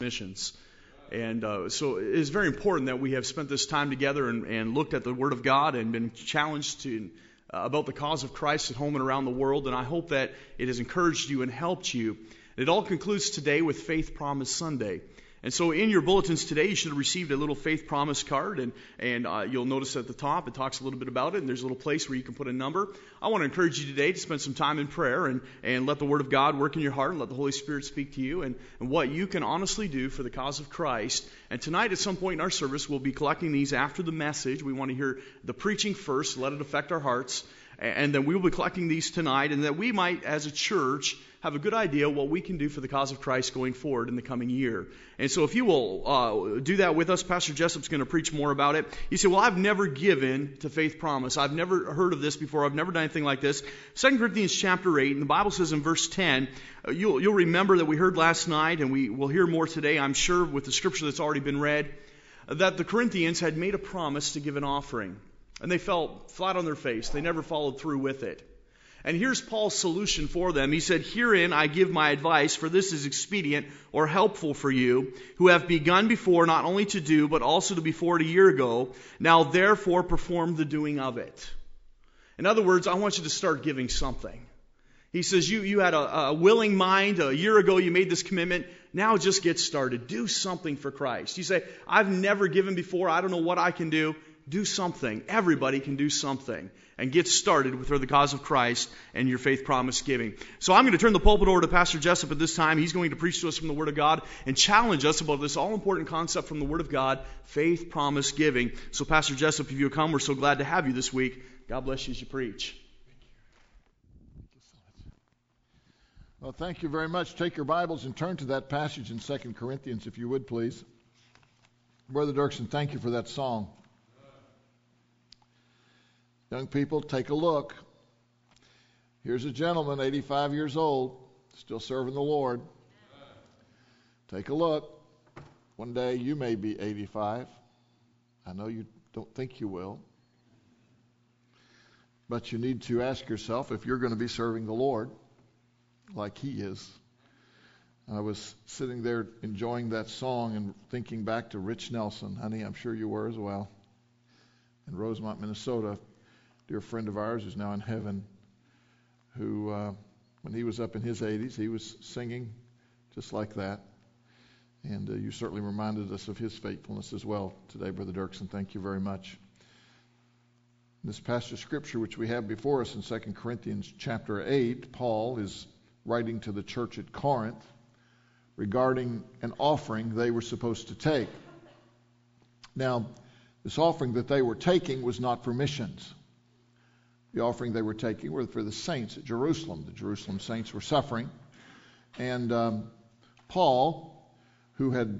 missions. And so it is very important that we have spent this time together and looked at the Word of God and been challenged about the cause of Christ at home and around the world. And I hope that it has encouraged you and helped you. It all concludes today with Faith Promise Sunday. And so in your bulletins today, you should have received a little Faith Promise card, and you'll notice at the top it talks a little bit about it, and there's a little place where you can put a number. I want to encourage you today to spend some time in prayer and let the Word of God work in your heart and let the Holy Spirit speak to you and what you can honestly do for the cause of Christ. And tonight at some point in our service, we'll be collecting these after the message. We want to hear the preaching first, let it affect our hearts, and then we will be collecting these tonight, and that we might, as a church, have a good idea what we can do for the cause of Christ going forward in the coming year. And so if you will do that with us, Pastor Jessup's going to preach more about it. You say, well, I've never given to Faith Promise. I've never heard of this before. I've never done anything like this. 2 Corinthians chapter 8, and the Bible says in verse 10, you'll remember that we heard last night, and we will hear more today, I'm sure, with the scripture that's already been read, that the Corinthians had made a promise to give an offering. And they fell flat on their face. They never followed through with it. And here's Paul's solution for them. He said, herein I give my advice, for this is expedient or helpful for you, who have begun before not only to do, but also to be forward a year ago. Now therefore perform the doing of it. In other words, I want you to start giving something. He says, you had a willing mind. A year ago you made this commitment. Now just get started. Do something for Christ. You say, I've never given before. I don't know what I can do. Do something. Everybody can do something. And get started with the cause of Christ and your Faith Promise giving. So I'm going to turn the pulpit over to Pastor Jessup at this time. He's going to preach to us from the Word of God and challenge us about this all-important concept from the Word of God, Faith Promise giving. So Pastor Jessup, if you'll come, we're so glad to have you this week. God bless you as you preach. Well, thank you very much. Take your Bibles and turn to that passage in 2 Corinthians, if you would, please. Brother Dirksen, thank you for that song. Young people, take a look. Here's a gentleman, 85 years old, still serving the Lord. Take a look. One day you may be 85. I know you don't think you will. But you need to ask yourself if you're going to be serving the Lord like He is. I was sitting there enjoying that song and thinking back to Rich Nelson. Honey, I'm sure you were as well. In Rosemont, Minnesota. Dear friend of ours who's now in heaven, who, when he was up in his 80s, he was singing just like that. And you certainly reminded us of his faithfulness as well today, Brother Dirksen. Thank you very much. This passage of Scripture, which we have before us in 2 Corinthians chapter 8, Paul is writing to the church at Corinth regarding an offering they were supposed to take. Now, this offering that they were taking was not for missions. The offering they were taking were for the saints at Jerusalem. The Jerusalem saints were suffering. And Paul, who had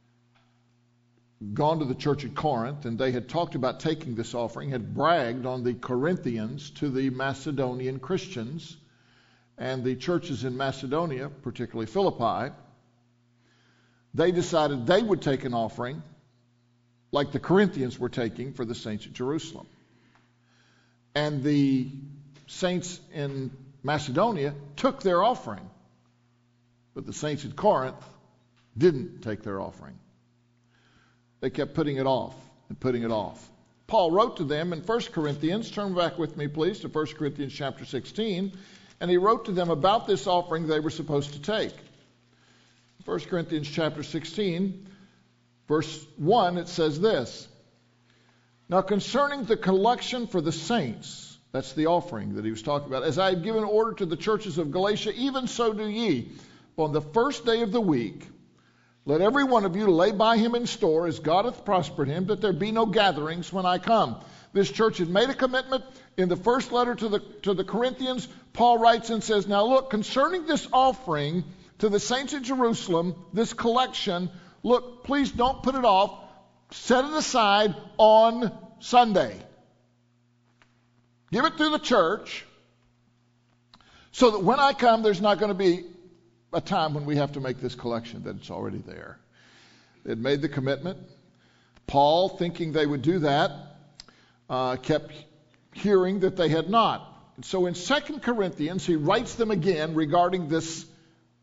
gone to the church at Corinth, and they had talked about taking this offering, had bragged on the Corinthians to the Macedonian Christians and the churches in Macedonia, particularly Philippi. They decided they would take an offering like the Corinthians were taking for the saints at Jerusalem. And the saints in Macedonia took their offering. But the saints at Corinth didn't take their offering. They kept putting it off and putting it off. Paul wrote to them in 1 Corinthians, turn back with me please to 1 Corinthians chapter 16, and he wrote to them about this offering they were supposed to take. 1 Corinthians chapter 16, verse 1, it says this. Now concerning the collection for the saints, that's the offering that he was talking about, as I have given order to the churches of Galatia, even so do ye. On the first day of the week, let every one of you lay by him in store, as God hath prospered him, that there be no gatherings when I come. This church had made a commitment. In the first letter to the Corinthians, Paul writes and says, now look, concerning this offering to the saints at Jerusalem, this collection, look, please don't put it off. Set it aside on Sunday. Give it to the church so that when I come, there's not going to be a time when we have to make this collection, that it's already there. They had made the commitment. Paul, thinking they would do that, kept hearing that they had not. And so in 2 Corinthians, he writes them again regarding this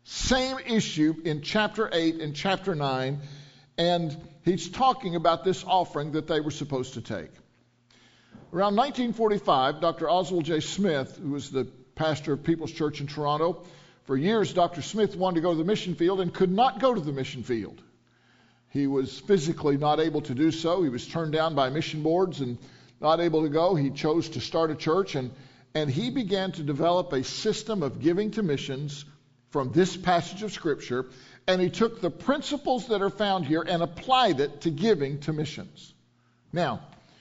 Same issue in chapter 8 and chapter 9, and he's talking about this offering that they were supposed to take. Around 1945, Dr. Oswald J. Smith, who was the pastor of People's Church in Toronto, for years Dr. Smith wanted to go to the mission field and could not go to the mission field. He was physically not able to do so. He was turned down by mission boards and not able to go. He chose to start a church, and he began to develop a system of giving to missions from this passage of Scripture, and he took the principles that are found here and applied it to giving to missions. Now,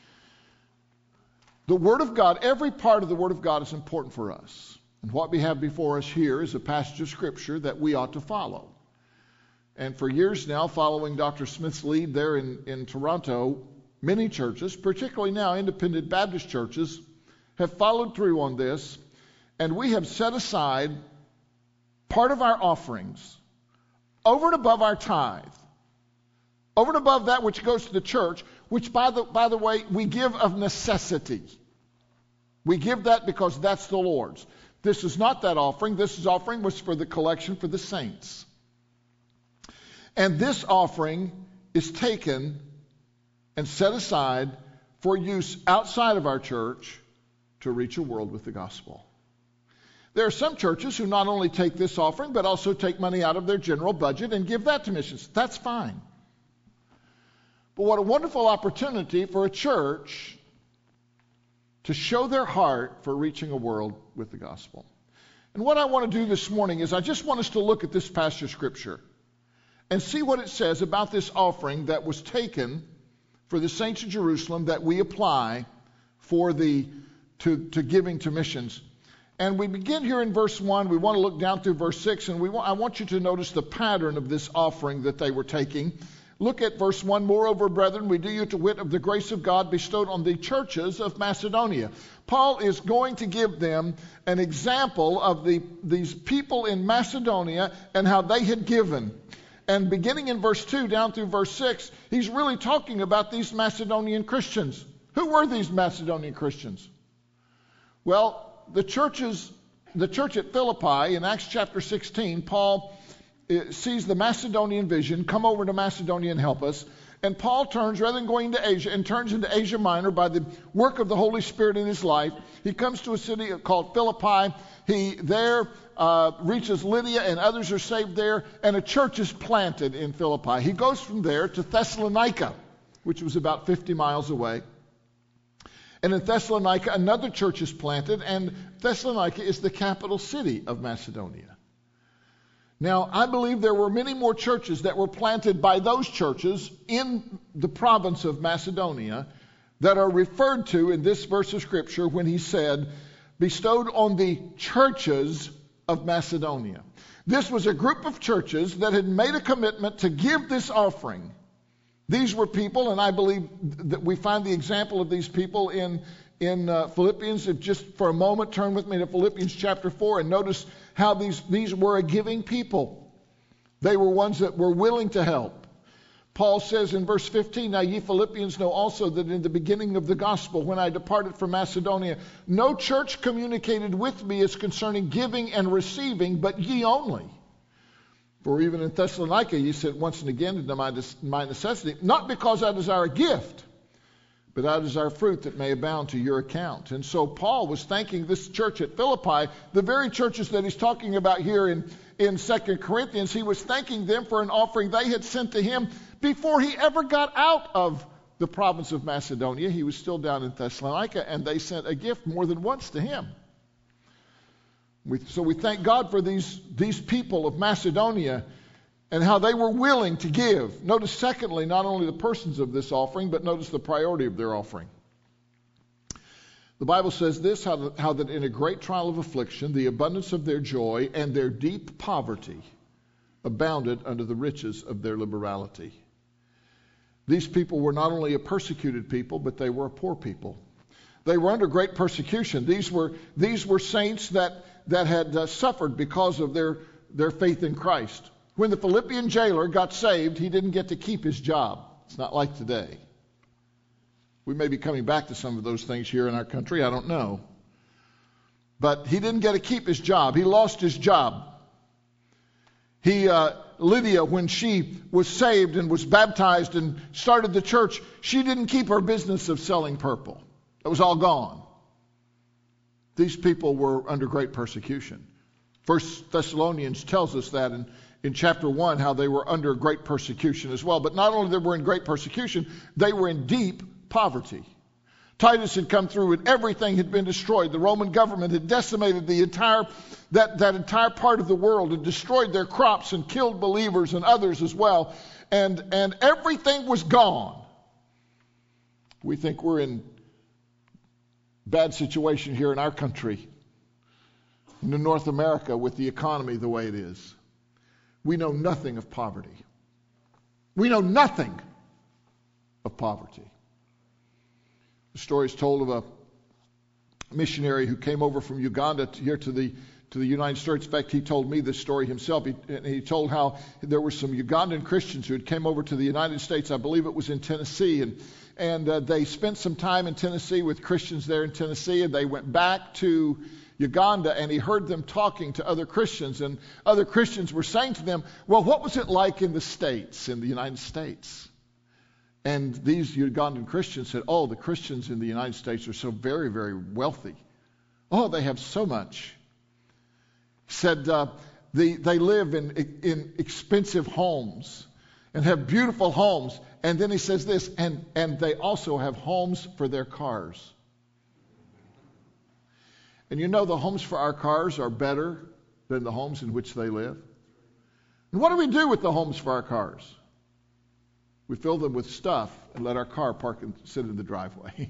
the Word of God, every part of the Word of God is important for us. And what we have before us here is a passage of Scripture that we ought to follow. And for years now, following Dr. Smith's lead there in Toronto, many churches, particularly now independent Baptist churches, have followed through on this, and we have set aside part of our offerings over and above our tithe, over and above that which goes to the church, which, by the way, we give of necessity. We give that because that's the Lord's. This is not that offering. This offering was for the collection for the saints. And this offering is taken and set aside for use outside of our church to reach a world with the gospel. There are some churches who not only take this offering, but also take money out of their general budget and give that to missions. That's fine. But what a wonderful opportunity for a church to show their heart for reaching a world with the gospel. And what I want to do this morning is I just want us to look at this passage of Scripture and see what it says about this offering that was taken for the saints of Jerusalem that we apply for to giving to missions. And we begin here in verse 1. We want to look down through verse 6, and I want you to notice the pattern of this offering that they were taking. Look at verse 1. Moreover, brethren, we do you to wit of the grace of God bestowed on the churches of Macedonia. Paul is going to give them an example of these people in Macedonia and how they had given. And beginning in verse 2 down through verse 6, he's really talking about these Macedonian Christians. Who were these Macedonian Christians? Well, the church at Philippi in Acts chapter 16, Paul sees the Macedonian vision, come over to Macedonia and help us. And Paul turns, rather than going to Asia, and turns into Asia Minor by the work of the Holy Spirit in his life. He comes to a city called Philippi. He there reaches Lydia, and others are saved there, and a church is planted in Philippi. He goes from there to Thessalonica, which was about 50 miles away. And in Thessalonica, another church is planted, and Thessalonica is the capital city of Macedonia. Now, I believe there were many more churches that were planted by those churches in the province of Macedonia that are referred to in this verse of Scripture when he said, bestowed on the churches of Macedonia. This was a group of churches that had made a commitment to give this offering. These were people, and I believe that we find the example of these people in Philippians. If just for a moment turn with me to Philippians chapter 4 and notice how these were a giving people. They were ones that were willing to help. Paul says in verse 15, now ye Philippians know also that in the beginning of the gospel, when I departed from Macedonia, no church communicated with me as concerning giving and receiving, but ye only. For even in Thessalonica ye sent once and again into my necessity, not because I desire a gift, but I desire fruit that may abound to your account. And so Paul was thanking this church at Philippi, the very churches that he's talking about here in 2 Corinthians. He was thanking them for an offering they had sent to him before he ever got out of the province of Macedonia. He was still down in Thessalonica, and they sent a gift more than once to him. So we thank God for these people of Macedonia and how they were willing to give. Notice, secondly, not only the persons of this offering, but notice the priority of their offering. The Bible says this, how that in a great trial of affliction, the abundance of their joy and their deep poverty abounded under the riches of their liberality. These people were not only a persecuted people, but they were a poor people. They were under great persecution. These were saints that had suffered because of their faith in Christ. When the Philippian jailer got saved, he didn't get to keep his job. It's not like today. We may be coming back to some of those things here in our country. I don't know. But he didn't get to keep his job. He lost his job. Lydia, when she was saved and was baptized and started the church, she didn't keep her business of selling purple. It was all gone. These people were under great persecution. 1 Thessalonians tells us that in chapter 1, how they were under great persecution as well. But not only they were in great persecution, they were in deep poverty. Titus had come through and everything had been destroyed. The Roman government had decimated the entire part of the world, and destroyed their crops and killed believers and others as well. And everything was gone. We think we're in bad situation here in our country, in North America, with the economy the way it is. We know nothing of poverty. We know nothing of poverty. The story is told of a missionary who came over from Uganda here to the United States. In fact, he told me this story himself. He told how there were some Ugandan Christians who had came over to the United States. I believe it was in Tennessee, and they spent some time in Tennessee with Christians there in Tennessee, and they went back to Uganda, and he heard them talking to other Christians, and other Christians were saying to them, well, what was it like in the States, in the United States? And these Ugandan Christians said, oh, the Christians in the United States are so very, very wealthy. Oh, they have so much. He said they live in expensive homes and have beautiful homes. And then he says this, and they also have homes for their cars. And you know, the homes for our cars are better than the homes in which they live. And what do we do with the homes for our cars? We fill them with stuff and let our car park and sit in the driveway.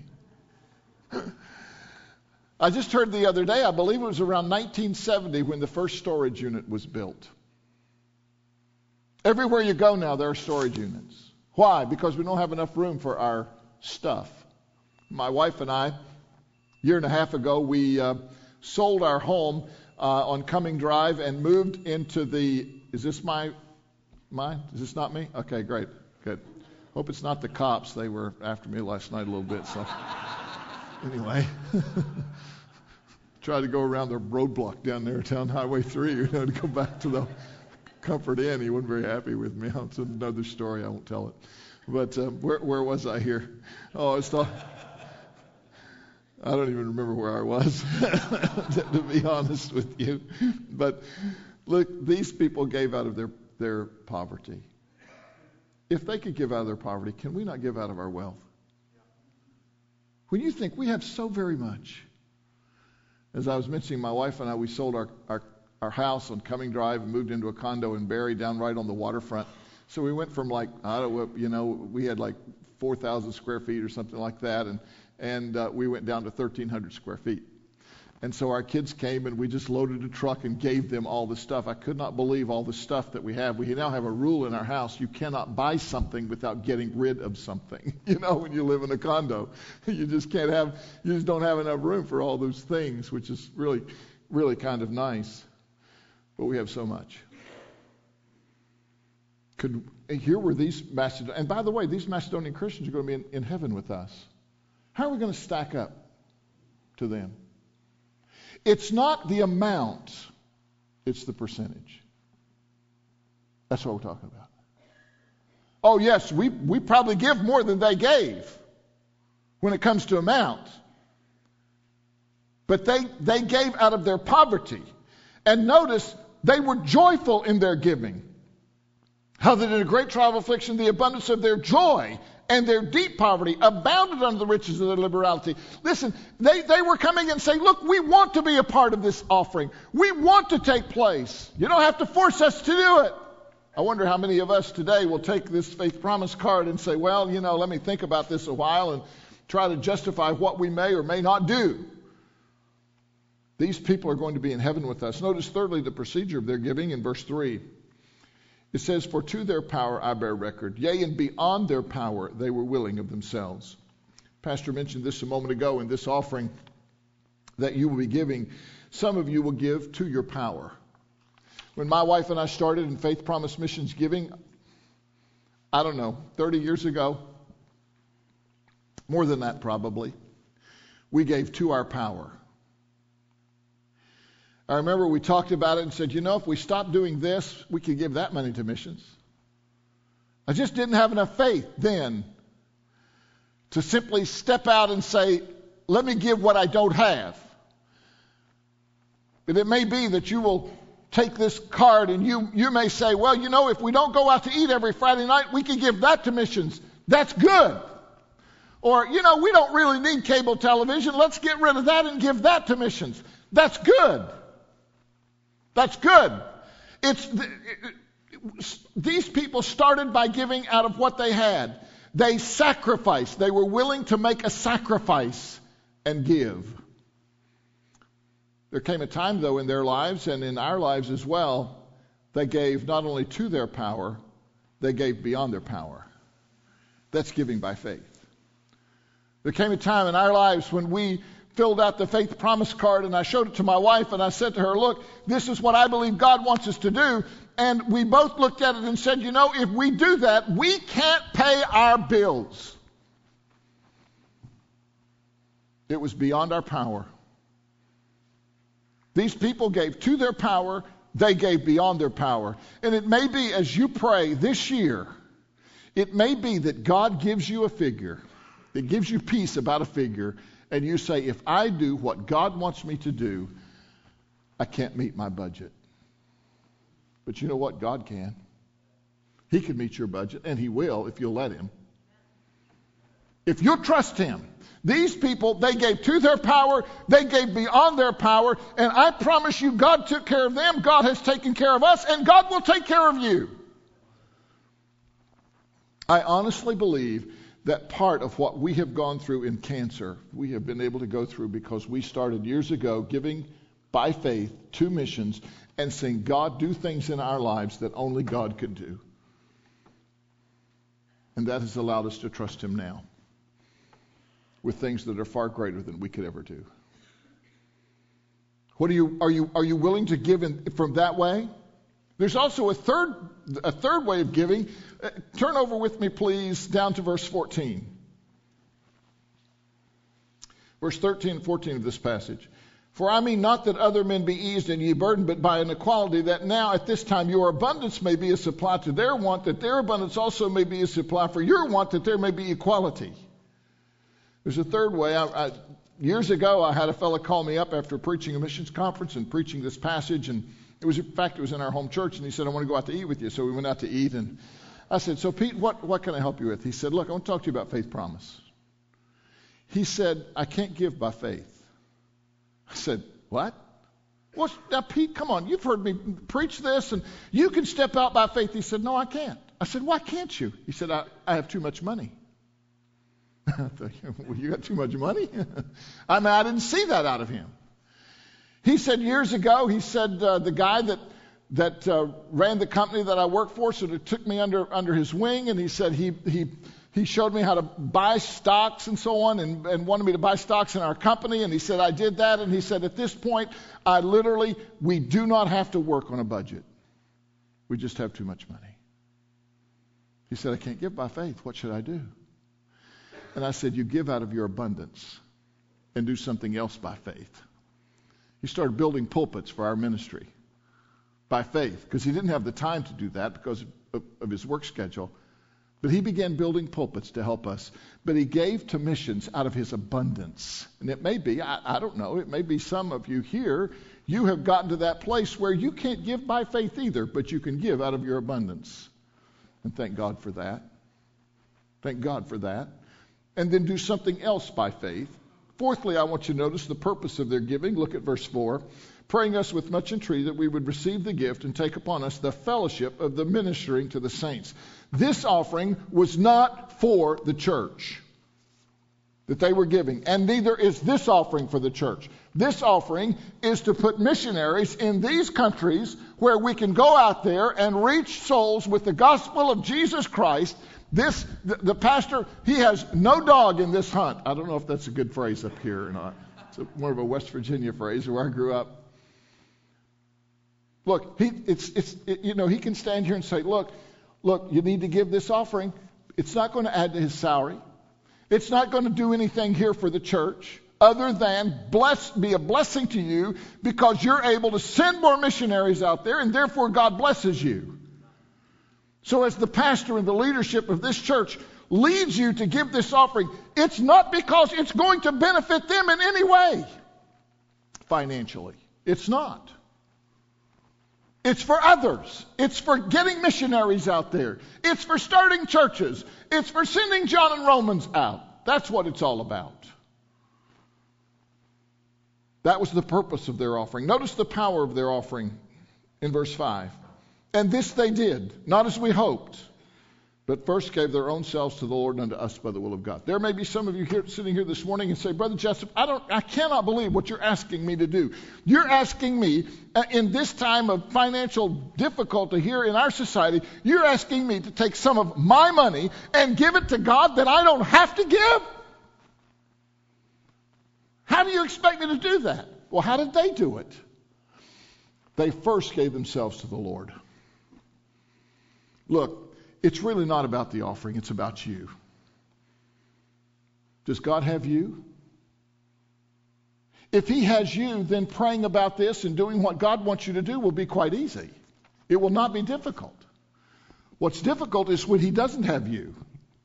I just heard the other day, I believe it was around 1970 when the first storage unit was built. Everywhere you go now, there are storage units. Why? Because we don't have enough room for our stuff. My wife and I, a year and a half ago, we sold our home on Cumming Drive and moved into the... Is this mine? Is this not me? Okay, great. Good. Hope it's not the cops. They were after me last night a little bit. So anyway, tried to go around the roadblock down there, down Highway 3, to go back to the Comfort Inn. He wasn't very happy with me. It's another story. I won't tell it. But where was I here? Oh, I don't even remember where I was, to be honest with you. But look, these people gave out of their poverty. If they could give out of their poverty, can we not give out of our wealth? When you think we have so very much. As I was mentioning, my wife and I, we sold our house on Cumming Drive and moved into a condo in Barrie down right on the waterfront. So we went from we had like 4,000 square feet or something like that, and we went down to 1,300 square feet. And so our kids came and we just loaded a truck and gave them all the stuff. I could not believe all the stuff that we have. We now have a rule in our house: you cannot buy something without getting rid of something. When you live in a condo, you just don't have enough room for all those things, which is really, really kind of nice. But we have so much. Here were these Macedonian, and by the way, these Macedonian Christians are going to be in heaven with us. How are we going to stack up to them? It's not the amount, it's the percentage. That's what we're talking about. Oh yes, we probably give more than they gave when it comes to amount. But they gave out of their poverty. And notice, they were joyful in their giving. How that in a great trial of affliction, the abundance of their joy and their deep poverty abounded under the riches of their liberality. Listen, they were coming and saying, look, we want to be a part of this offering. We want to take place. You don't have to force us to do it. I wonder how many of us today will take this faith promise card and say, well, let me think about this a while and try to justify what we may or may not do. These people are going to be in heaven with us. Notice thirdly the procedure of their giving in verse 3. It says, for to their power I bear record. Yea, and beyond their power they were willing of themselves. Pastor mentioned this a moment ago in this offering that you will be giving. Some of you will give to your power. When my wife and I started in Faith Promise Missions giving, 30 years ago, more than that probably, we gave to our power. I remember we talked about it and said, if we stop doing this, we could give that money to missions. I just didn't have enough faith then to simply step out and say, let me give what I don't have. But it may be that you will take this card and you may say, well, if we don't go out to eat every Friday night, we can give that to missions. That's good. Or, we don't really need cable television. Let's get rid of that and give that to missions. That's good. That's good. These people started by giving out of what they had. They sacrificed. They were willing to make a sacrifice and give. There came a time, though, in their lives and in our lives as well, they gave not only to their power, they gave beyond their power. That's giving by faith. There came a time in our lives when we filled out the faith promise card, and I showed it to my wife, and I said to her, look, this is what I believe God wants us to do. And we both looked at it and said, if we do that, we can't pay our bills. It was beyond our power. These people gave to their power, they gave beyond their power. And it may be, as you pray this year, it may be that God gives you a figure, that gives you peace about a figure, and you say, if I do what God wants me to do, I can't meet my budget. But you know what? God can. He can meet your budget, and He will if you'll let Him. If you'll trust Him. These people, they gave to their power, they gave beyond their power, and I promise you, God took care of them, God has taken care of us, and God will take care of you. I honestly believe that part of what we have gone through in cancer, we have been able to go through because we started years ago giving by faith to missions and seeing God do things in our lives that only God could do. And that has allowed us to trust Him now with things that are far greater than we could ever do. What are you willing to give from that way? There's also a third way of giving. Turn over with me, please, down to verse 14. Verse 13 and 14 of this passage. For I mean not that other men be eased and ye burdened, but by an equality, that now at this time your abundance may be a supply to their want, that their abundance also may be a supply for your want, that there may be equality. There's a third way. Years ago, I had a fellow call me up after preaching a missions conference and preaching this passage, and it was in our home church, and he said, I want to go out to eat with you. So we went out to eat, and I said, so Pete, what can I help you with? He said, look, I want to talk to you about faith promise. He said, I can't give by faith. I said, what? Well, now, Pete, come on. You've heard me preach this, and you can step out by faith. He said, no, I can't. I said, why can't you? He said, I have too much money. I thought, well, you got too much money? I didn't see that out of him. He said years ago, he said the guy that ran the company that I worked for sort of took me under his wing, and he said he showed me how to buy stocks and so on, and wanted me to buy stocks in our company, and he said I did that, and he said at this point we do not have to work on a budget. We just have too much money. He said, I can't give by faith. What should I do? And I said, you give out of your abundance and do something else by faith. He started building pulpits for our ministry by faith, because he didn't have the time to do that because of his work schedule. But he began building pulpits to help us. But he gave to missions out of his abundance. And it may be, I don't know, it may be some of you here, you have gotten to that place where you can't give by faith either, but you can give out of your abundance. And thank God for that. Thank God for that. And then do something else by faith. Fourthly, I want you to notice the purpose of their giving. Look at verse 4. Praying us with much entreaty that we would receive the gift and take upon us the fellowship of the ministering to the saints. This offering was not for the church that they were giving, and neither is this offering for the church. This offering is to put missionaries in these countries where we can go out there and reach souls with the gospel of Jesus Christ. The pastor, he has no dog in this hunt. I don't know if that's a good phrase up here or not. It's more of a West Virginia phrase where I grew up. Look, he can stand here and say, look, you need to give this offering. It's not going to add to his salary. It's not going to do anything here for the church other than be a blessing to you because you're able to send more missionaries out there, and therefore God blesses you. So as the pastor and the leadership of this church leads you to give this offering, it's not because it's going to benefit them in any way financially. It's not. It's for others. It's for getting missionaries out there. It's for starting churches. It's for sending John and Romans out. That's what it's all about. That was the purpose of their offering. Notice the power of their offering in verse 5. And this they did, not as we hoped, but first gave their own selves to the Lord and unto us by the will of God. There may be some of you here sitting here this morning and say, Brother Jessup, I cannot believe what you're asking me to do. You're asking me in this time of financial difficulty here in our society, you're asking me to take some of my money and give it to God that I don't have to give? How do you expect me to do that? Well, how did they do it? They first gave themselves to the Lord. Look, it's really not about the offering, it's about you. Does God have you? If He has you, then praying about this and doing what God wants you to do will be quite easy. It will not be difficult. What's difficult is when He doesn't have you.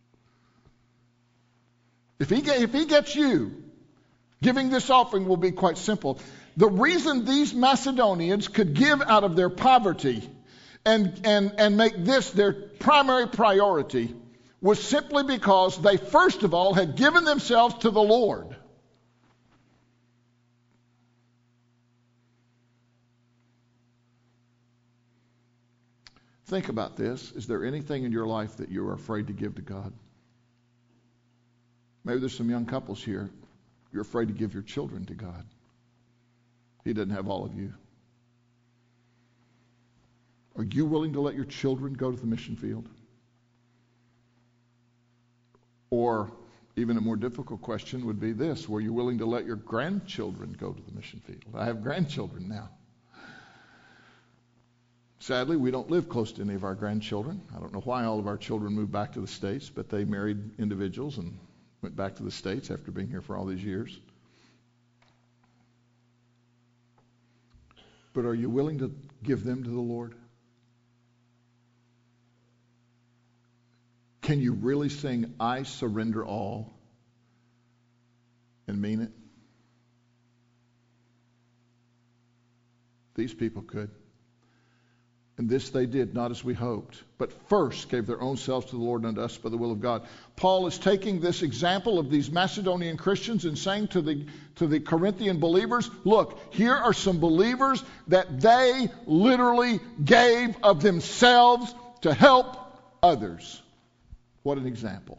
If He gets you, giving this offering will be quite simple. The reason these Macedonians could give out of their poverty and make this their primary priority was simply because they first of all had given themselves to the Lord. Think about this. Is there anything in your life that you're afraid to give to God? Maybe there's some young couples here. You're afraid to give your children to God. He doesn't have all of you. Are you willing to let your children go to the mission field? Or even a more difficult question would be this: were you willing to let your grandchildren go to the mission field? I have grandchildren now. Sadly, we don't live close to any of our grandchildren. I don't know why all of our children moved back to the States, but they married individuals and went back to the States after being here for all these years. But are you willing to give them to the Lord? Can you really sing, I surrender all, and mean it? These people could. And this they did, not as we hoped, but first gave their own selves to the Lord and unto us by the will of God. Paul is taking this example of these Macedonian Christians and saying to the Corinthian believers, look, here are some believers that they literally gave of themselves to help others. What an example.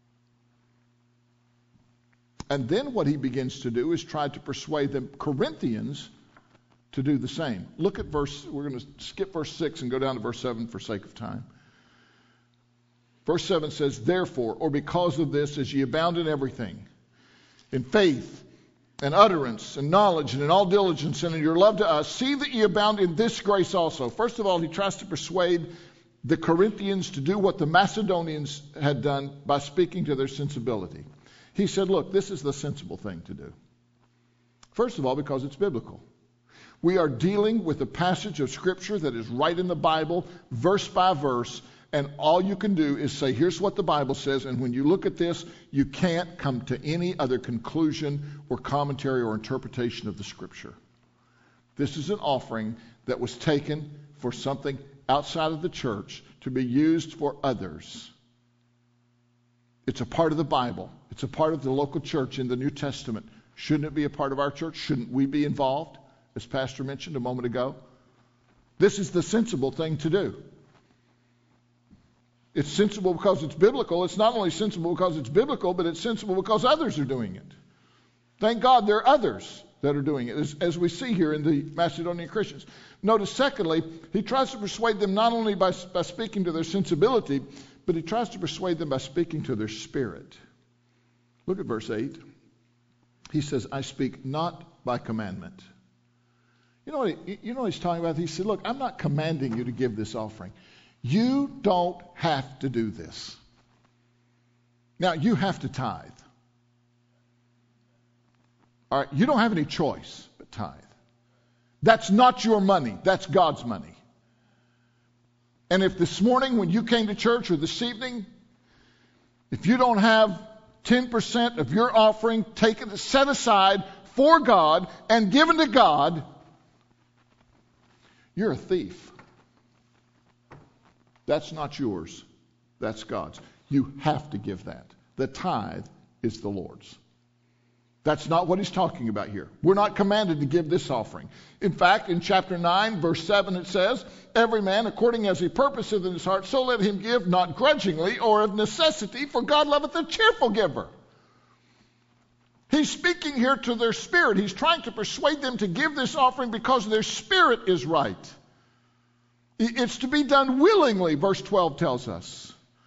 And then what he begins to do is try to persuade the Corinthians to do the same. Look at we're going to skip verse 6 and go down to verse 7 for sake of time. Verse 7 says, therefore, or because of this, as ye abound in everything, in faith and utterance and knowledge and in all diligence and in your love to us, see that ye abound in this grace also. First of all, he tries to persuade the Corinthians to do what the Macedonians had done by speaking to their sensibility. He said, look, this is the sensible thing to do. First of all, because it's biblical. We are dealing with a passage of Scripture that is right in the Bible, verse by verse, and all you can do is say, here's what the Bible says, and when you look at this, you can't come to any other conclusion or commentary or interpretation of the Scripture. This is an offering that was taken for something outside of the church to be used for others. It's a part of the Bible. It's a part of the local church in the New Testament. Shouldn't it be a part of our church? Shouldn't we be involved, as Pastor mentioned a moment ago? This is the sensible thing to do. It's sensible because it's biblical. It's not only sensible because it's biblical, but it's sensible because others are doing it. Thank God there are others that are doing it, as we see here in the Macedonian Christians. Notice, secondly, he tries to persuade them not only by speaking to their sensibility, but he tries to persuade them by speaking to their spirit. Look at verse 8. He says, I speak not by commandment. You know what he's talking about? He said, look, I'm not commanding you to give this offering. You don't have to do this. Now, you have to tithe. All right, you don't have any choice but tithe. That's not your money. That's God's money. And if this morning when you came to church or this evening, if you don't have 10% of your offering taken, set aside for God and given to God, you're a thief. That's not yours. That's God's. You have to give that. The tithe is the Lord's. That's not what he's talking about here. We're not commanded to give this offering. In fact, in chapter 9, verse 7, it says, every man according as he purposeth in his heart, so let him give, not grudgingly or of necessity, for God loveth a cheerful giver. He's speaking here to their spirit. He's trying to persuade them to give this offering because their spirit is right. It's to be done willingly, verse 12 tells us.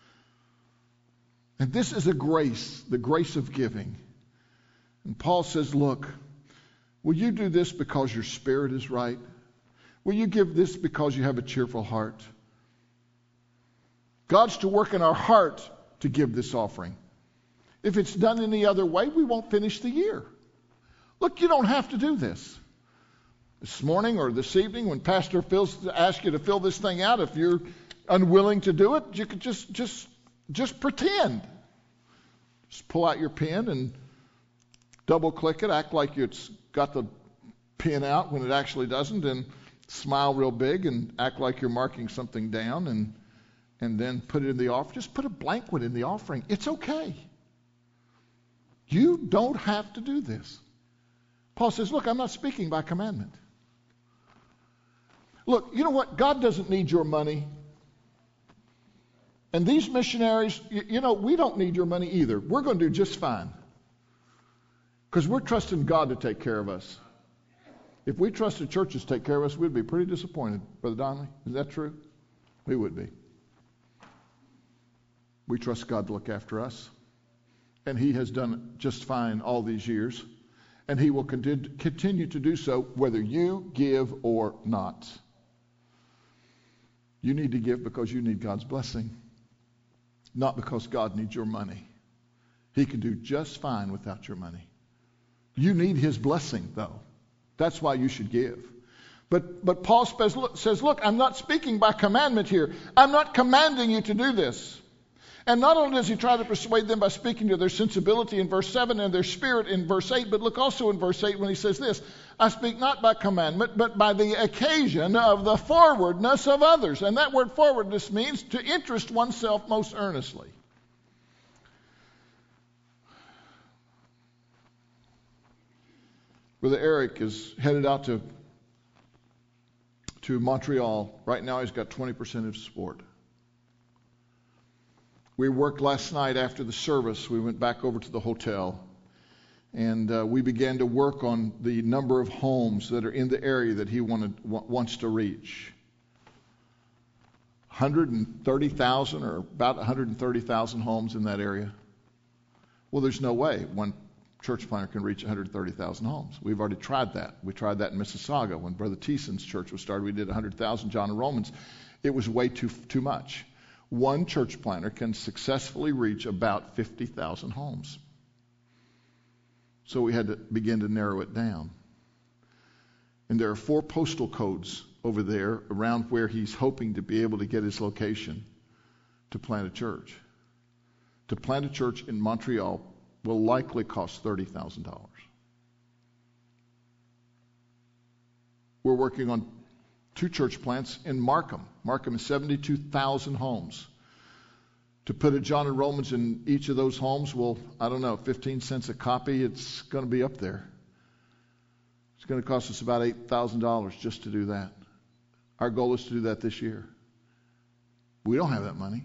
And this is a grace, the grace of giving. And Paul says, look, will you do this because your spirit is right? Will you give this because you have a cheerful heart? God's to work in our heart to give this offering. If it's done any other way, we won't finish the year. Look, you don't have to do this. This morning or this evening when Pastor asks you to fill this thing out, if you're unwilling to do it, you could just pretend. Just pull out your pen and double click it, act like it's got the pen out when it actually doesn't, and smile real big and act like you're marking something down and then put it in the offering. Just put a blank one in the offering. It's okay. You don't have to do this. Paul says, look, I'm not speaking by commandment. Look, you know what? God doesn't need your money. And these missionaries, we don't need your money either. We're going to do just fine. Because we're trusting God to take care of us. If we trusted churches to take care of us, we'd be pretty disappointed. Brother Donnelly, is that true? We would be. We trust God to look after us. And he has done just fine all these years. And he will continue to do so whether you give or not. You need to give because you need God's blessing. Not because God needs your money. He can do just fine without your money. You need his blessing, though. That's why you should give. But Paul says, look, I'm not speaking by commandment here. I'm not commanding you to do this. And not only does he try to persuade them by speaking to their sensibility in verse 7 and their spirit in verse 8, but look also in verse 8 when he says this, I speak not by commandment, but by the occasion of the forwardness of others. And that word forwardness means to interest oneself most earnestly. Brother Eric is headed out to Montreal. Right now he's got 20% of support. We worked last night after the service. We went back over to the hotel, and we began to work on the number of homes that are in the area that he wants to reach. 130,000 or about 130,000 homes in that area. Well, there's no way one church planter can reach 130,000 homes. We've already tried that. We tried that in Mississauga. When Brother Thiessen's church was started, we did 100,000 John and Romans. It was way too much. One church planter can successfully reach about 50,000 homes. So we had to begin to narrow it down. And there are 4 postal codes over there around where he's hoping to be able to get his location to plant a church. To plant a church in Montreal will likely cost $30,000. We're working on 2 church plants in Markham. Markham is 72,000 homes. To put a John and Romans in each of those homes, well, I don't know, 15 cents a copy, it's going to be up there. It's going to cost us about $8,000 just to do that. Our goal is to do that this year. We don't have that money.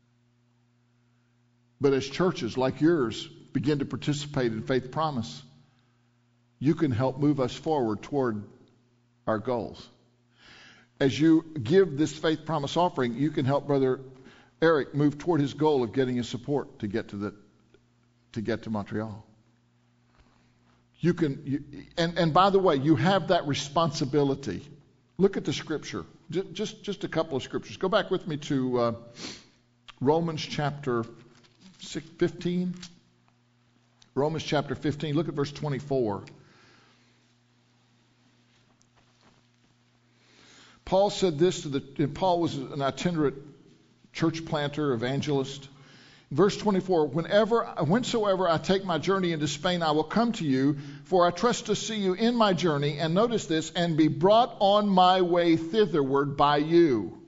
But as churches like yours begin to participate in Faith Promise, you can help move us forward toward our goals. As you give this Faith Promise offering, you can help Brother Eric move toward his goal of getting his support to get to Montreal. You can, and by the way, you have that responsibility. Look at the scripture. Just a couple of scriptures. Go back with me to Romans chapter 15. Romans chapter 15. Look at verse 24. Paul said this and Paul was an itinerant church planter, evangelist. Verse 24, whensoever I take my journey into Spain, I will come to you, for I trust to see you in my journey, and notice this, and be brought on my way thitherward by you,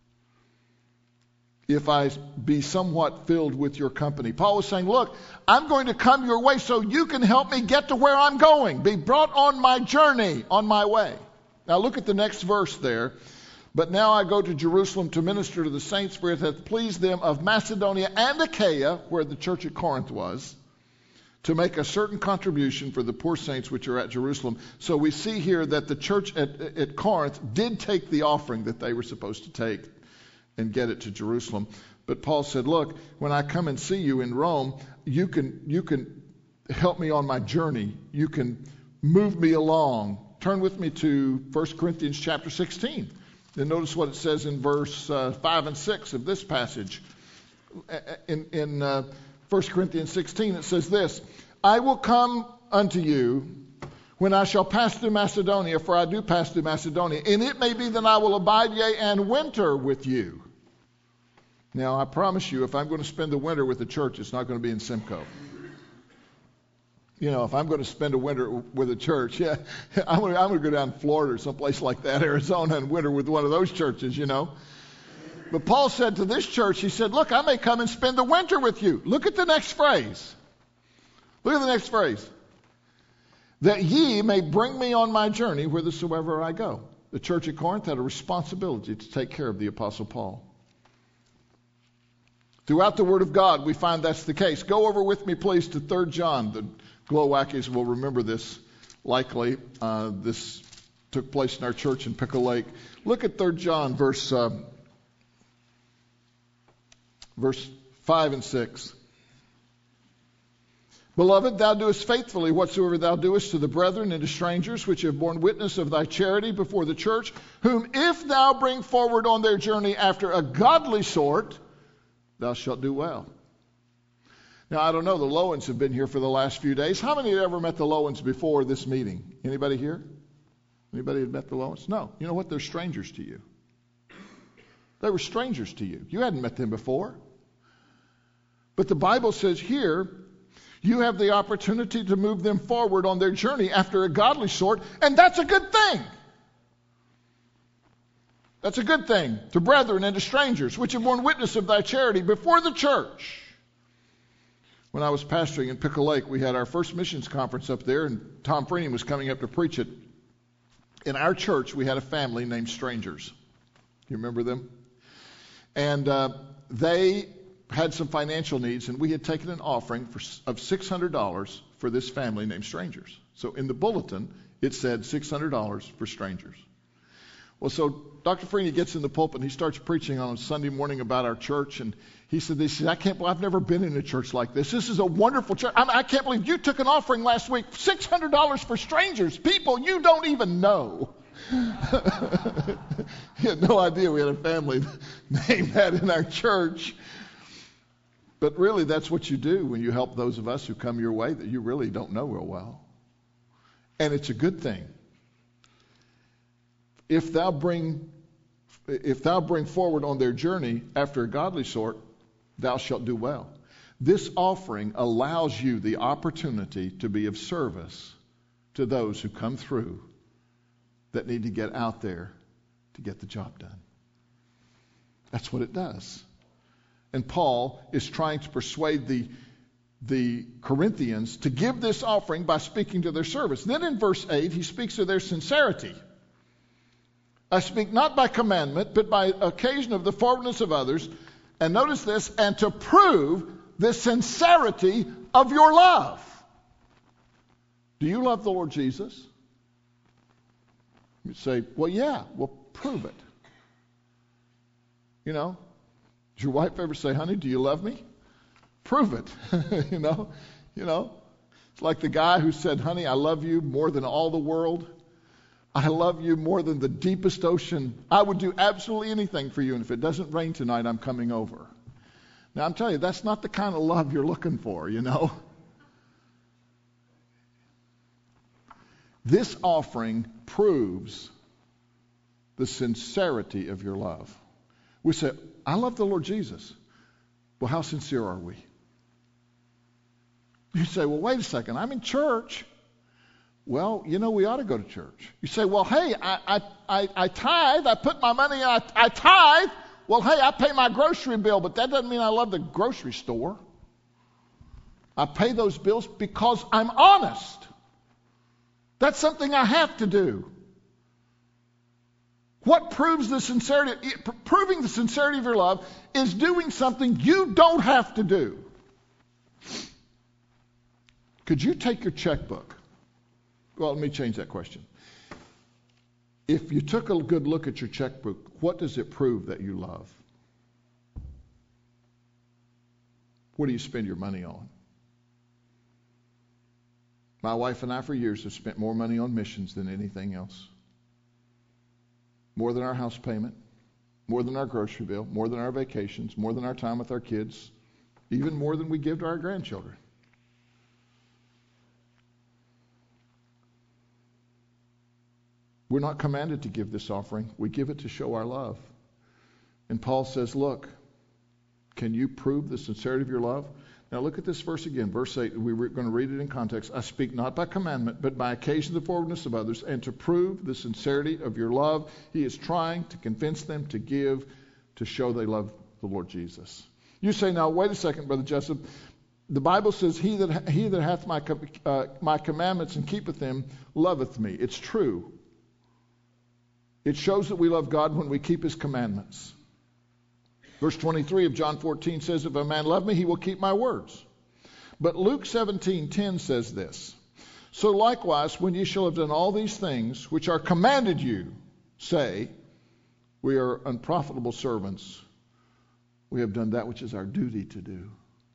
if I be somewhat filled with your company. Paul was saying, look, I'm going to come your way so you can help me get to where I'm going. Be brought on my journey, on my way. Now look at the next verse there. But now I go to Jerusalem to minister to the saints, for it hath pleased them of Macedonia and Achaia, where the church at Corinth was, to make a certain contribution for the poor saints which are at Jerusalem. So we see here that the church at Corinth did take the offering that they were supposed to take and get it to Jerusalem. But Paul said, look, when I come and see you in Rome, you can help me on my journey. You can move me along. Turn with me to 1 Corinthians chapter 16. And notice what it says in verse 5 and 6 of this passage. In 1 Corinthians 16, it says this, I will come unto you when I shall pass through Macedonia, for I do pass through Macedonia. And it may be that I will abide, yea, and winter with you. Now, I promise you, if I'm going to spend the winter with the church, it's not going to be in Simcoe. You know, if I'm going to spend a winter with a church, yeah, I'm going to go down to Florida or someplace like that, Arizona, and winter with one of those churches, you know. But Paul said to this church, he said, look, I may come and spend the winter with you. Look at the next phrase. Look at the next phrase. That ye may bring me on my journey whithersoever I go. The church at Corinth had a responsibility to take care of the Apostle Paul. Throughout the Word of God, we find that's the case. Go over with me, please, to 3 John. The Glowackies will remember this likely. This took place in our church in Pickle Lake. Look at 3 John, verse 5 and 6. Beloved, thou doest faithfully whatsoever thou doest to the brethren and to strangers, which have borne witness of thy charity before the church, whom if thou bring forward on their journey after a godly sort, thou shalt do well. Now, I don't know, the Lowens have been here for the last few days. How many had ever met the Lowens before this meeting? Anybody here? Anybody had met the Lowens? No. You know what? They're strangers to you. They were strangers to you. You hadn't met them before. But the Bible says here, you have the opportunity to move them forward on their journey after a godly sort, and that's a good thing. That's a good thing. To brethren and to strangers, which have borne witness of thy charity before the church. When I was pastoring in Pickle Lake, we had our first missions conference up there, and Tom Freeney was coming up to preach it. In our church, we had a family named Strangers. You remember them? And they had some financial needs, and we had taken an offering of $600 for this family named Strangers. So in the bulletin, it said $600 for Strangers. Well, so Dr. Freeney gets in the pulpit and he starts preaching on a Sunday morning about our church, and he said, I can't believe I've never been in a church like this. This is a wonderful church. I can't believe you took an offering last week, $600 for strangers, people you don't even know. He had no idea we had a family named that in our church. But really, that's what you do when you help those of us who come your way that you really don't know real well. And it's a good thing. If thou bring forward on their journey after a godly sort, thou shalt do well. This offering allows you the opportunity to be of service to those who come through that need to get out there to get the job done. That's what it does. And Paul is trying to persuade the Corinthians to give this offering by speaking to their service. Then in verse 8, he speaks of their sincerity. I speak not by commandment, but by occasion of the forwardness of others. And notice this, and to prove the sincerity of your love. Do you love the Lord Jesus? You say, well, yeah, well, prove it. You know, did your wife ever say, honey, do you love me? Prove it. you know, it's like the guy who said, honey, I love you more than all the world. I love you more than the deepest ocean. I would do absolutely anything for you, and if it doesn't rain tonight, I'm coming over. Now, I'm telling you, that's not the kind of love you're looking for, you know. This offering proves the sincerity of your love. We say, I love the Lord Jesus. Well, how sincere are we? You say, well, wait a second, I'm in church. Well, we ought to go to church. You say, well, hey, I tithe, I put my money in, I tithe. Well, hey, I pay my grocery bill, but that doesn't mean I love the grocery store. I pay those bills because I'm honest. That's something I have to do. What proves the sincerity? Proving the sincerity of your love is doing something you don't have to do. Could you take your checkbook? Well, let me change that question. If you took a good look at your checkbook, what does it prove that you love? What do you spend your money on? My wife and I for years have spent more money on missions than anything else. More than our house payment, more than our grocery bill, more than our vacations, more than our time with our kids, even more than we give to our grandchildren. We're not commanded to give this offering. We give it to show our love. And Paul says, look, can you prove the sincerity of your love? Now look at this verse again, verse 8. We're going to read it in context. I speak not by commandment, but by occasion of the forwardness of others, and to prove the sincerity of your love. He is trying to convince them to give, to show they love the Lord Jesus. You say, now, wait a second, Brother Jessup. The Bible says, he that hath my commandments and keepeth them loveth me. It's true. It shows that we love God when we keep his commandments. Verse 23 of John 14 says, if a man love me, he will keep my words. But Luke 17:10 says this, so likewise, when ye shall have done all these things which are commanded you, say, we are unprofitable servants. We have done that which is our duty to do.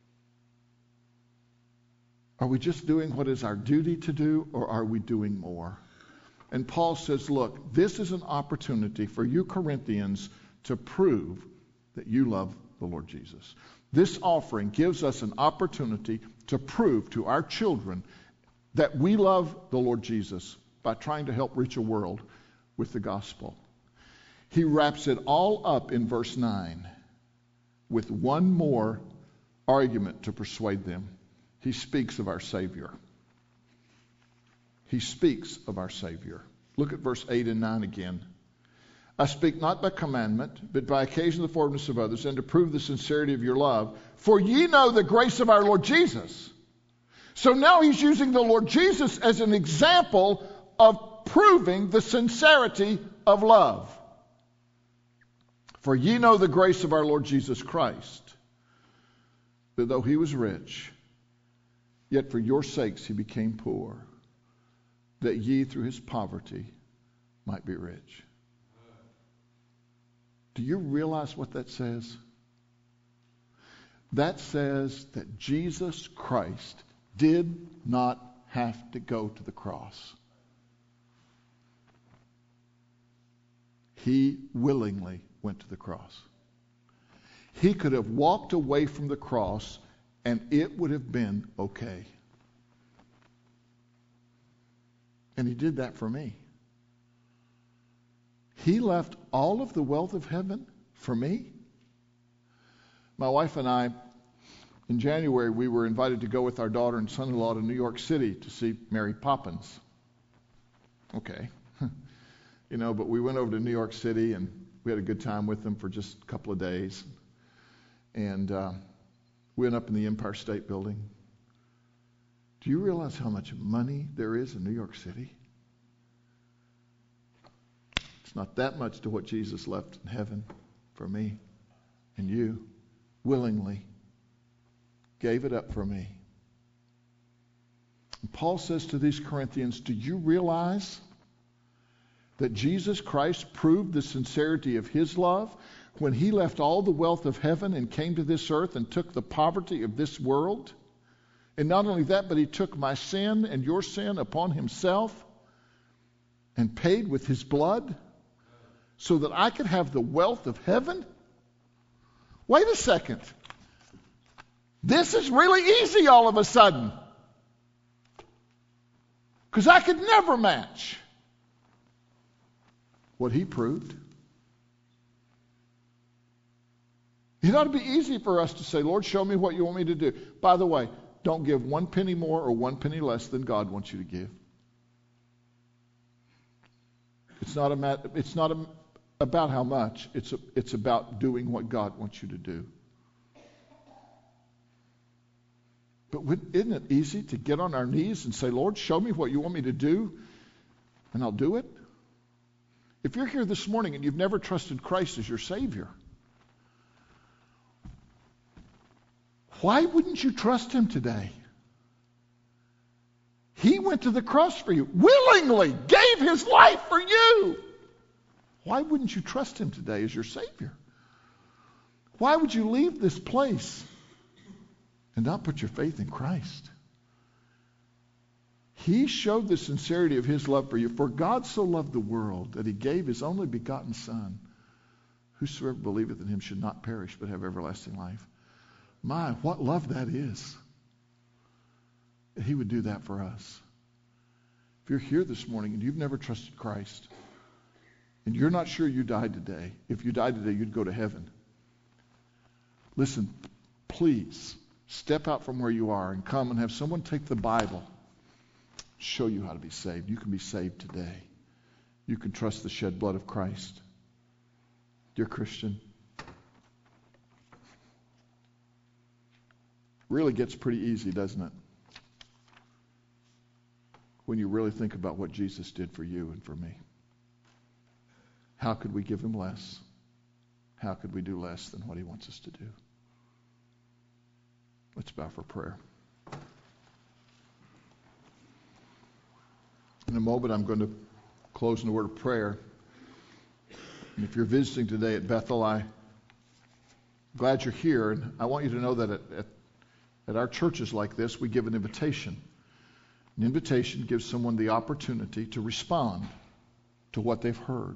Are we just doing what is our duty to do, or are we doing more? And Paul says, look, this is an opportunity for you Corinthians to prove that you love the Lord Jesus. This offering gives us an opportunity to prove to our children that we love the Lord Jesus by trying to help reach a world with the gospel. He wraps it all up in verse 9 with one more argument to persuade them. He speaks of our Savior. He speaks of our Savior. Look at verse 8 and 9 again. I speak not by commandment, but by occasion of the forwardness of others, and to prove the sincerity of your love. For ye know the grace of our Lord Jesus. So now he's using the Lord Jesus as an example of proving the sincerity of love. For ye know the grace of our Lord Jesus Christ, that though he was rich, yet for your sakes he became poor, that ye through his poverty might be rich. Do you realize what that says? That says that Jesus Christ did not have to go to the cross. He willingly went to the cross. He could have walked away from the cross and it would have been okay. And he did that for me. He left all of the wealth of heaven for me. My wife and I, in January, we were invited to go with our daughter and son-in-law to New York City to see Mary Poppins. Okay. But we went over to New York City and we had a good time with them for just a couple of days. And we went up in the Empire State Building. Do you realize how much money there is in New York City? It's not that much to what Jesus left in heaven for me and you, willingly gave it up for me. And Paul says to these Corinthians, do you realize that Jesus Christ proved the sincerity of his love when he left all the wealth of heaven and came to this earth and took the poverty of this world? And not only that, but he took my sin and your sin upon himself and paid with his blood so that I could have the wealth of heaven? Wait a second. This is really easy all of a sudden. Because I could never match what he proved. It ought to be easy for us to say, Lord, show me what you want me to do. By the way, don't give 1 penny more or 1 penny less than God wants you to give. It's not about how much. It's about doing what God wants you to do. But isn't it easy to get on our knees and say, Lord, show me what you want me to do, and I'll do it? If you're here this morning and you've never trusted Christ as your Savior, why wouldn't you trust him today? He went to the cross for you, willingly gave his life for you. Why wouldn't you trust him today as your Savior? Why would you leave this place and not put your faith in Christ? He showed the sincerity of his love for you. For God so loved the world that he gave his only begotten Son. Whosoever believeth in him should not perish but have everlasting life. My, what love that is. He would do that for us. If you're here this morning and you've never trusted Christ, and you're not sure you died today, if you died today, you'd go to heaven. Listen, please step out from where you are and come and have someone take the Bible, show you how to be saved. You can be saved today. You can trust the shed blood of Christ. Dear Christian, really gets pretty easy, doesn't it? When you really think about what Jesus did for you and for me. How could we give him less? How could we do less than what he wants us to do? Let's bow for prayer. In a moment, I'm going to close in a word of prayer. And if you're visiting today at Bethel, I'm glad you're here. And I want you to know that at our churches like this, we give an invitation. An invitation gives someone the opportunity to respond to what they've heard.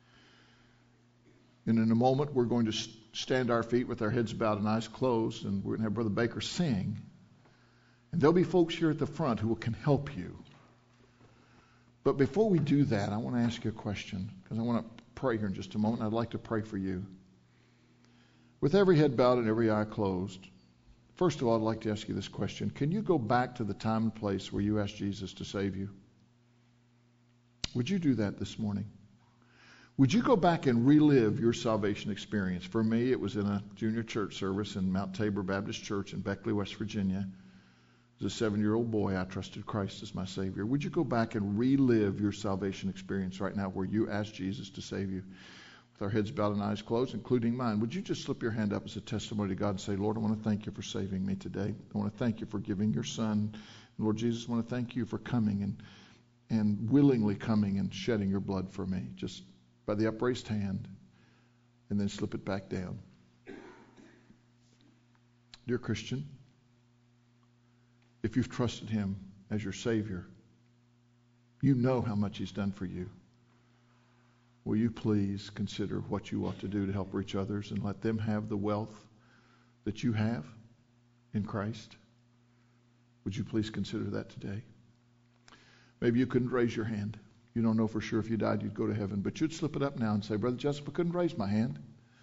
And in a moment, we're going to stand our feet with our heads bowed and eyes closed, and we're going to have Brother Baker sing. And there'll be folks here at the front who can help you. But before we do that, I want to ask you a question, because I want to pray here in just a moment. I'd like to pray for you. With every head bowed and every eye closed, first of all, I'd like to ask you this question. Can you go back to the time and place where you asked Jesus to save you? Would you do that this morning? Would you go back and relive your salvation experience? For me, it was in a junior church service in Mount Tabor Baptist Church in Beckley, West Virginia. As a 7-year-old boy, I trusted Christ as my Savior. Would you go back and relive your salvation experience right now where you asked Jesus to save you? With our heads bowed and eyes closed, including mine, would you just slip your hand up as a testimony to God and say, Lord, I want to thank you for saving me today. I want to thank you for giving your Son. And Lord Jesus, I want to thank you for coming and willingly coming and shedding your blood for me. Just by the upraised hand, and then slip it back down. Dear Christian, if you've trusted him as your Savior, you know how much he's done for you. Will you please consider what you ought to do to help reach others and let them have the wealth that you have in Christ? Would you please consider that today? Maybe you couldn't raise your hand. You don't know for sure if you died you'd go to heaven, but you'd slip it up now and say, Brother Jessup, I couldn't raise my hand,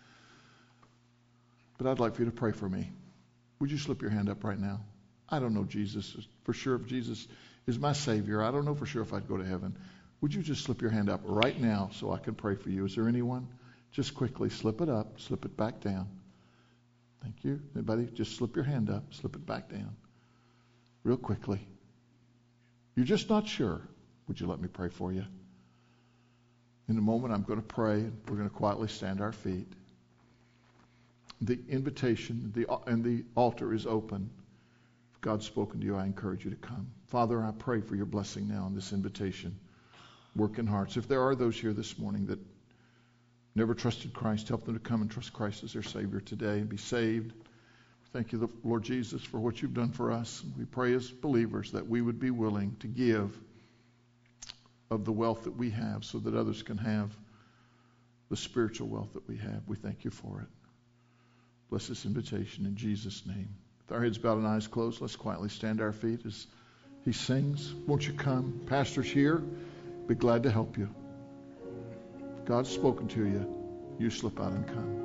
but I'd like for you to pray for me. Would you slip your hand up right now? I don't know Jesus for sure if Jesus is my Savior. I don't know for sure if I'd go to heaven. Would you just slip your hand up right now so I can pray for you? Is there anyone? Just quickly slip it up, slip it back down. Thank you. Anybody? Just slip your hand up, slip it back down. Real quickly. You're just not sure. Would you let me pray for you? In a moment, I'm going to pray, and we're going to quietly stand our feet. The invitation and the altar is open. If God's spoken to you, I encourage you to come. Father, I pray for your blessing now on this invitation. Work in hearts. If there are those here this morning that never trusted Christ, help them to come and trust Christ as their Savior today and be saved. Thank you, Lord Jesus, for what you've done for us. We pray as believers that we would be willing to give of the wealth that we have so that others can have the spiritual wealth that we have. We thank you for it. Bless this invitation in Jesus' name. With our heads bowed and eyes closed, let's quietly stand our feet as he sings. Won't you come? Pastor's here. Be glad to help you. God's spoken to you, you slip out and come.